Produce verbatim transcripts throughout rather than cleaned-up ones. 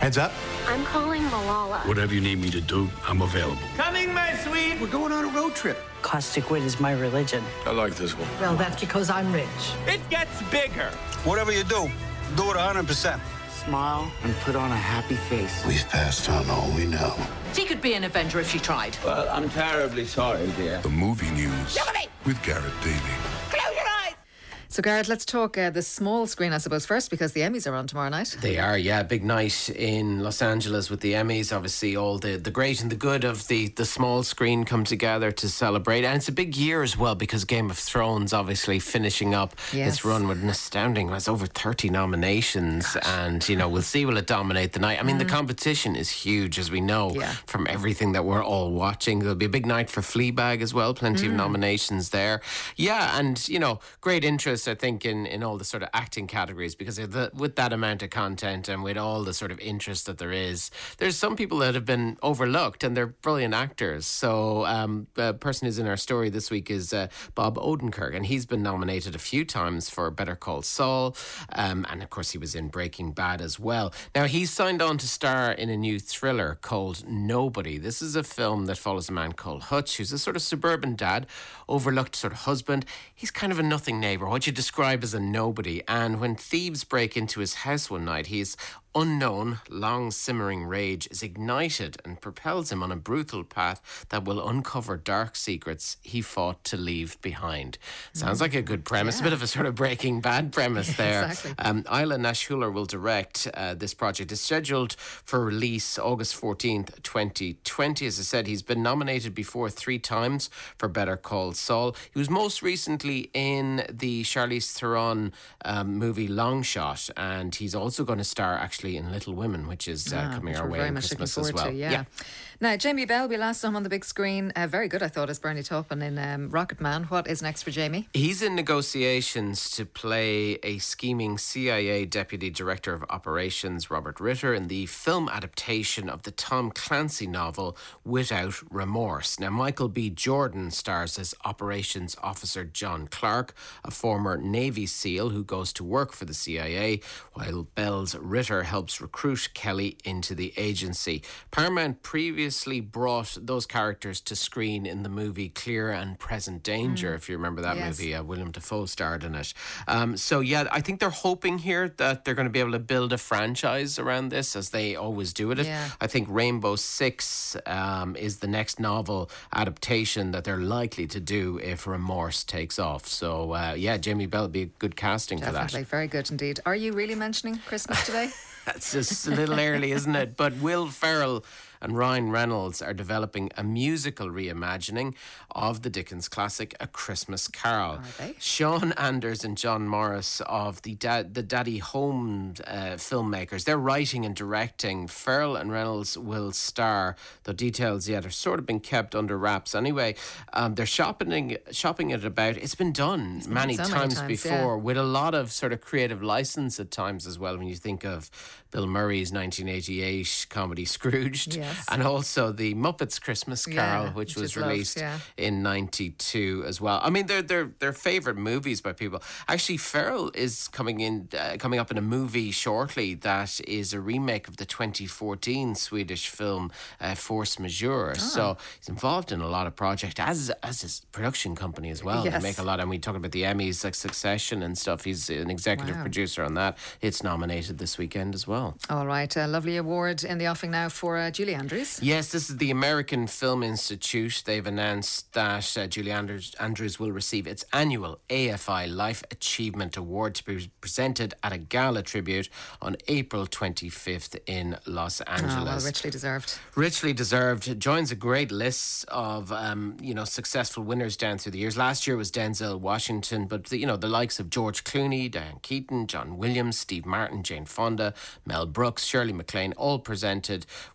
Heads up. I'm calling Malala. Whatever you need me to do, I'm available. Coming, my sweet. We're going on a road trip. Caustic wit is my religion. I like this one. Well, that's because I'm rich. It gets bigger. Whatever you do, do it one hundred percent. Smile and put on a happy face. We've passed on all we know. She could be an Avenger if she tried. Well, I'm terribly sorry, dear. The movie news with Garrett Daly. Close your eyes! So, Garrett, let's talk uh, the small screen, I suppose, first, because the Emmys are on tomorrow night. They are, yeah. Big night in Los Angeles with the Emmys. Obviously, all the, the great and the good of the, the small screen come together to celebrate. And it's a big year as well, because Game of Thrones, obviously, finishing up Yes. its run with an astounding, it's over thirty nominations. Gosh. And, you know, we'll see, will it dominate the night? I mean, mm. the competition is huge, as we know, yeah. from everything that we're all watching. There'll be a big night for Fleabag as well. Plenty mm. of nominations there. Yeah, and, you know, great interest, I think, in, in all the sort of acting categories, because of the, with that amount of content and with all the sort of interest that there is, there's some people that have been overlooked and they're brilliant actors. So um, a person who's in our story this week is uh, Bob Odenkirk, and he's been nominated a few times for Better Call Saul, um, and of course he was in Breaking Bad as well. Now he's signed on to star in a new thriller called Nobody. This is a film that follows a man called Hutch, who's a sort of suburban dad, overlooked sort of husband. He's kind of a nothing neighbour, what you describe as a nobody, and when thieves break into his house one night, he's unknown, long simmering rage is ignited and propels him on a brutal path that will uncover dark secrets he fought to leave behind. Sounds mm. like a good premise, yeah. a bit of a sort of Breaking Bad premise there. Exactly. Um, Isla Nash-Huller will direct uh, this project. It's scheduled for release August fourteenth, twenty twenty. As I said, he's been nominated before three times for Better Call Saul. He was most recently in the Charlize Theron um, movie Long Shot, and he's also going to star actually in Little Women, which is uh, ah, coming which our way very in much Christmas looking as well. To, yeah. yeah. Now, Jamie Bell, we last saw him on the big screen. Uh, very good, I thought, as Bernie Taupin in um, Rocket Man. What is next for Jamie? He's in negotiations to play a scheming C I A Deputy Director of Operations, Robert Ritter, in the film adaptation of the Tom Clancy novel Without Remorse. Now, Michael B. Jordan stars as Operations Officer John Clark, a former Navy SEAL who goes to work for the C I A, while Bell's Ritter helps recruit Kelly into the agency. Paramount previously brought those characters to screen in the movie Clear and Present Danger, mm. if you remember that yes. movie. Uh, William Dafoe starred in it. Um, so, yeah, I think they're hoping here that they're going to be able to build a franchise around this, as they always do with it. Yeah. I think Rainbow Six um, is the next novel adaptation that they're likely to do if Remorse takes off. So, uh, yeah, Jamie Bell would be a good casting Definitely, for that. very good indeed. Are you really mentioning Christmas today? That's just a little early, isn't it? But Will Ferrell and Ryan Reynolds are developing a musical reimagining of the Dickens classic A Christmas Carol. Are they? Sean Anders and John Morris of the da- the Daddy Home uh, filmmakers, they're writing and directing. Ferrell and Reynolds will star, though details yet are sort of been kept under wraps. Anyway, um, they're shopping shopping it about. It's been done it's been many, so times many times before, yeah. with a lot of sort of creative license at times as well. When you think of Bill Murray's nineteen eighty-eight comedy Scrooged, yes. and also the Muppets Christmas Carol, yeah, which, which was loved, released yeah. in ninety-two as well. I mean, they're they're they're favourite movies by people. Actually, Ferrell is coming in uh, coming up in a movie shortly that is a remake of the twenty fourteen Swedish film uh, Force Majeure. Oh. So he's involved in a lot of projects, as as his production company as well. Yes. They make a lot. And we talk about the Emmys, like Succession and stuff. He's an executive wow. producer on that. It's nominated this weekend as well. All right, a lovely award in the offing now for uh, Julie Andrews. Yes, this is the American Film Institute. They've announced that uh, Julie Andrews, Andrews will receive its annual A F I Life Achievement Award to be presented at a gala tribute on April twenty-fifth in Los Angeles. Oh, well, richly deserved. Richly deserved. Joins a great list of um, you know successful winners down through the years. Last year was Denzel Washington, but the, you know the likes of George Clooney, Diane Keaton, John Williams, Steve Martin, Jane Fonda, Mel Brooks, Shirley MacLaine, all presented with the award.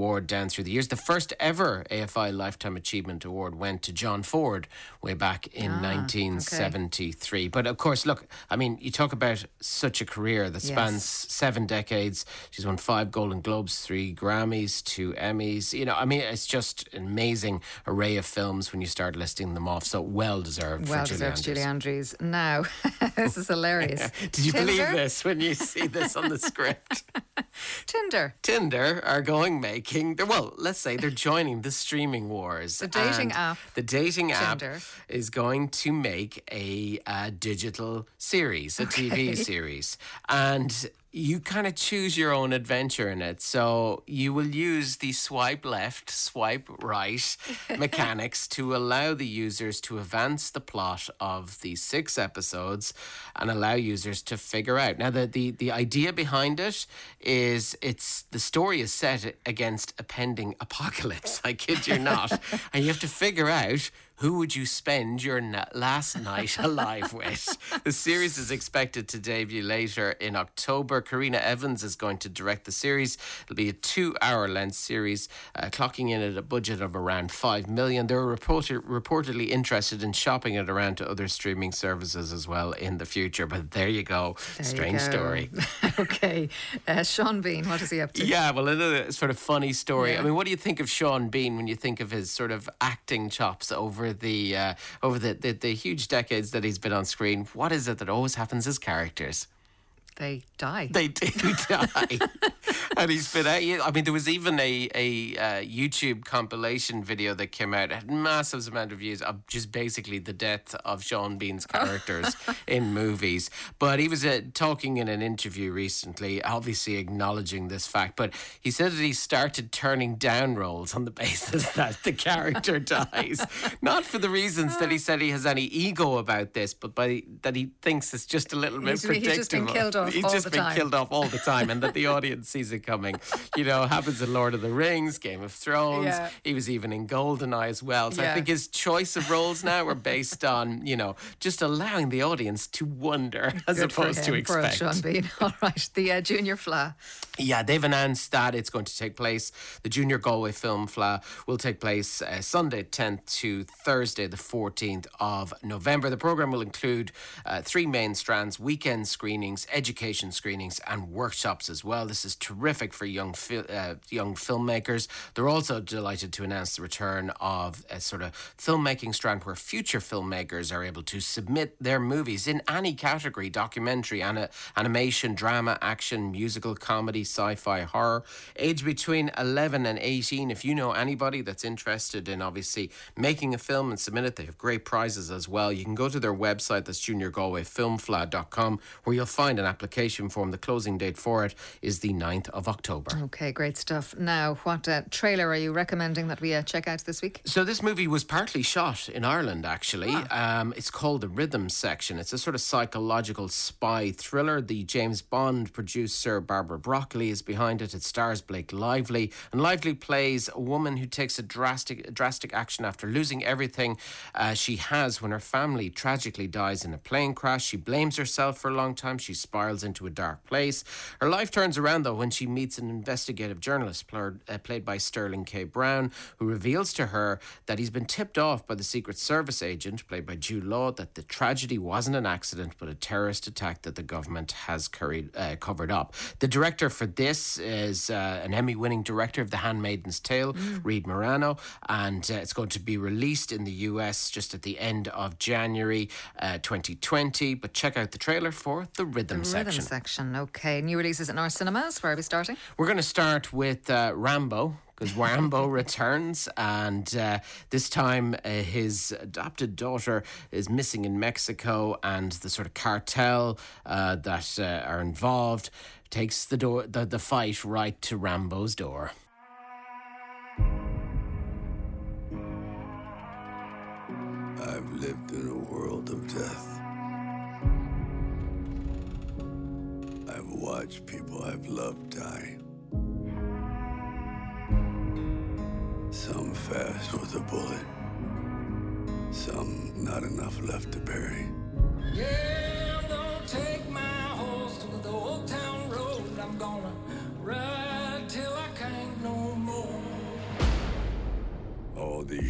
award down through the years. The first ever A F I Lifetime Achievement Award went to John Ford way back in ah, nineteen seventy-three. Okay. But of course, look, I mean, you talk about such a career that spans yes. seven decades. She's won five Golden Globes, three Grammys, two Emmys. You know, I mean, it's just an amazing array of films when you start listing them off. So well deserved well for Julie deserved Andrews. Julie Andrews. Now, this is hilarious. Did you Tinder? believe this when you see this on the script? Tinder. Tinder are going making, well, let's say they're joining the streaming wars. The dating app. The dating Tinder. app is going to make a, a digital series, a okay. T V series. And you kind of choose your own adventure in it. So you will use the swipe left, swipe right mechanics to allow the users to advance the plot of the six episodes and allow users to figure out. Now, the, the, the idea behind it is it's the story is set against a pending apocalypse. I kid you not. And you have to figure out who would you spend your na- last night alive with? The series is expected to debut later in October. Karina Evans is going to direct the series. It'll be a two-hour length series, uh, clocking in at a budget of around five million dollars. They're reported, reportedly interested in shopping it around to other streaming services as well in the future. But there you go. There Strange you go. story. Okay. Uh, Sean Bean, what is he up to? Yeah, well, another sort of funny story. Yeah. I mean, what do you think of Sean Bean when you think of his sort of acting chops over the uh, over the, the the huge decades that he's been on screen? What is it that always happens as characters? They die. They do die. And he's been out. I mean, there was even a, a uh, YouTube compilation video that came out. It had massive amount of views of just basically the death of Sean Bean's characters in movies. But he was uh, talking in an interview recently, obviously acknowledging this fact. But he said that he started turning down roles on the basis that the character dies. Not for the reasons that he said he has any ego about this, but by that he thinks it's just a little bit he's, predictable. He's just been killed off He's all just the been time. killed off all the time, and that the audience sees it coming. You know, happens in Lord of the Rings, Game of Thrones. Yeah. He was even in GoldenEye as well. So yeah. I think his choice of roles now are based on, you know, just allowing the audience to wonder as Good opposed to expect. For Sean Bean. All right, the uh, Junior F L A. Yeah, they've announced that it's going to take place. The Junior Galway Film F L A will take place uh, Sunday tenth to Thursday the fourteenth of November. The programme will include uh, three main strands: weekend screenings, education screenings and workshops as well. This is terrific for young fil- uh, young filmmakers. They're also delighted to announce the return of a sort of filmmaking strand where future filmmakers are able to submit their movies in any category: documentary, ana- animation, drama, action, musical, comedy, sci-fi, horror. Age between eleven and eighteen. If you know anybody that's interested in obviously making a film and submit it, they have great prizes as well. You can go to their website, that's junior galway film f l a dot com, where you'll find an application form. The closing date for it is the ninth of October. Okay, great stuff. Now, what uh, trailer are you recommending that we uh, check out this week? So this movie was partly shot in Ireland, actually. Ah. Um, it's called The Rhythm Section. It's a sort of psychological spy thriller. The James Bond producer Barbara Broccoli is behind it. It stars Blake Lively. And Lively plays a woman who takes a drastic, drastic action after losing everything uh, she has when her family tragically dies in a plane crash. She blames herself for a long time. She spirals into a dark place. Her life turns around, though, when she meets an investigative journalist played, uh, played by Sterling K. Brown, who reveals to her that he's been tipped off by the Secret Service agent, played by Jude Law, that the tragedy wasn't an accident, but a terrorist attack that the government has curried, uh, covered up. The director for this is uh, an Emmy-winning director of The Handmaid's Tale, mm. Reed Morano, and uh, it's going to be released in the U S just at the end of January uh, twenty twenty. But check out the trailer for The Rhythm the Section. Rhythm Section, okay. New releases in our cinemas. Where are we starting? We're going to start with uh, Rambo, because Rambo returns, and uh, this time uh, his adopted daughter is missing in Mexico, and the sort of cartel uh, that uh, are involved takes the door, the, the fight right to Rambo's door. I've lived in a world of death. I've watched people I've loved die. Some fast with a bullet. Some not enough left to bury. Yeah, I'm gonna take my horse to the old town road. I'm gonna ride till I can't no more.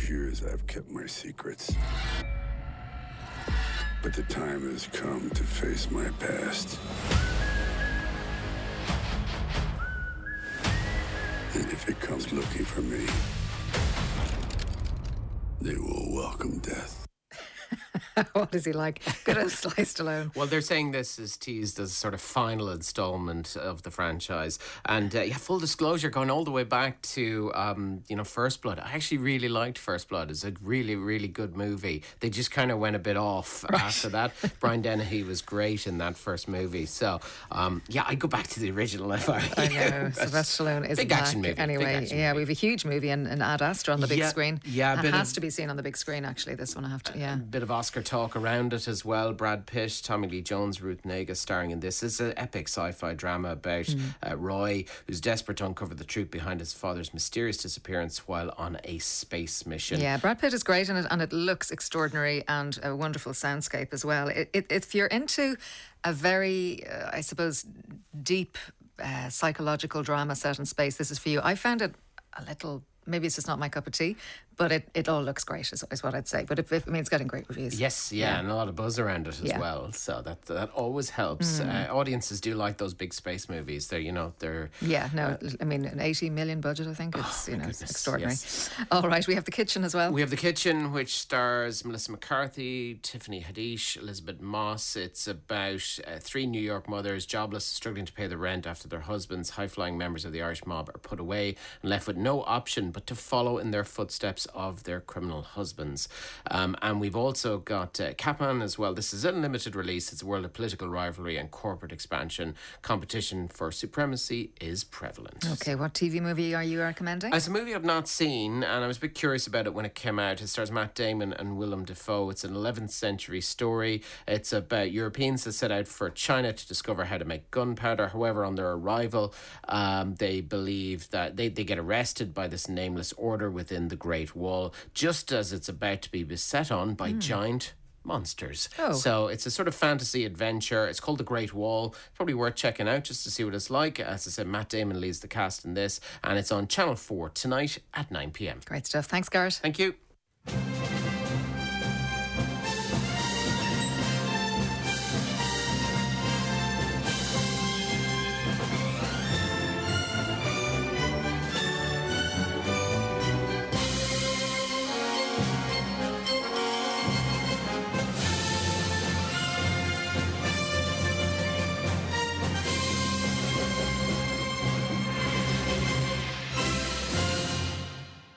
these years, I've kept my secrets. But the time has come to face my past. And if it comes looking for me, they will welcome death. What is he like? Good old Sly Stallone. Well, they're saying this is teased as a sort of final installment of the franchise. And uh, yeah, full disclosure, going all the way back to, um, you know, First Blood. I actually really liked First Blood. It's a really, really good movie. They just kind of went a bit off right. after that. Brian Dennehy was great in that first movie. So, um, yeah, I'd go back to the original if I I know. Sylvester Stallone is big back. action movie. Anyway, big action yeah, movie. we have a huge movie in, in Ad Astra on the big yeah, screen. Yeah, a it bit has of, to be seen on the big screen, actually, this one I have to, yeah. A bit of Oscar talk around it as well. Brad Pitt, Tommy Lee Jones, Ruth Negga starring in this. It's an epic sci-fi drama about mm. uh, Roy, who's desperate to uncover the truth behind his father's mysterious disappearance while on a space mission. Yeah, Brad Pitt is great in it, and it looks extraordinary, and a wonderful soundscape as well. It, it, if you're into a very, uh, I suppose, deep uh, psychological drama set in space, this is for you. I found it a little... Maybe it's just not my cup of tea, but it, it all looks great, is, is what I'd say. But it, it, I mean, it's getting great reviews. Yes, yeah, yeah, and a lot of buzz around it as yeah. well. So that that always helps. Mm. Uh, audiences do like those big space movies. They're, you know, they're... Yeah, no, uh, I mean, an eighty million budget, I think. It's, oh, you know, goodness, it's extraordinary. Yes. All right, we have The Kitchen as well. We have The Kitchen, which stars Melissa McCarthy, Tiffany Haddish, Elizabeth Moss. It's about uh, three New York mothers, jobless, struggling to pay the rent after their husbands, high-flying members of the Irish mob, are put away and left with no option but to follow in their footsteps of their criminal husbands. Um, and we've also got uh, Capman as well. This is a limited release. It's a world of political rivalry and corporate expansion. Competition for supremacy is prevalent. Okay, what T V movie are you recommending? It's a movie I've not seen, and I was a bit curious about it when it came out. It stars Matt Damon and Willem Dafoe. It's an eleventh century story. It's about Europeans that set out for China to discover how to make gunpowder. However, on their arrival, um, they believe that they, they get arrested by this nameless order within the Great Wall, just as it's about to be beset on by mm. giant monsters. Oh. So it's a sort of fantasy adventure. It's called The Great Wall. Probably worth checking out just to see what it's like. As I said, Matt Damon leads the cast in this, and it's on Channel four tonight at nine p.m. Great stuff. Thanks, Garrett. Thank you.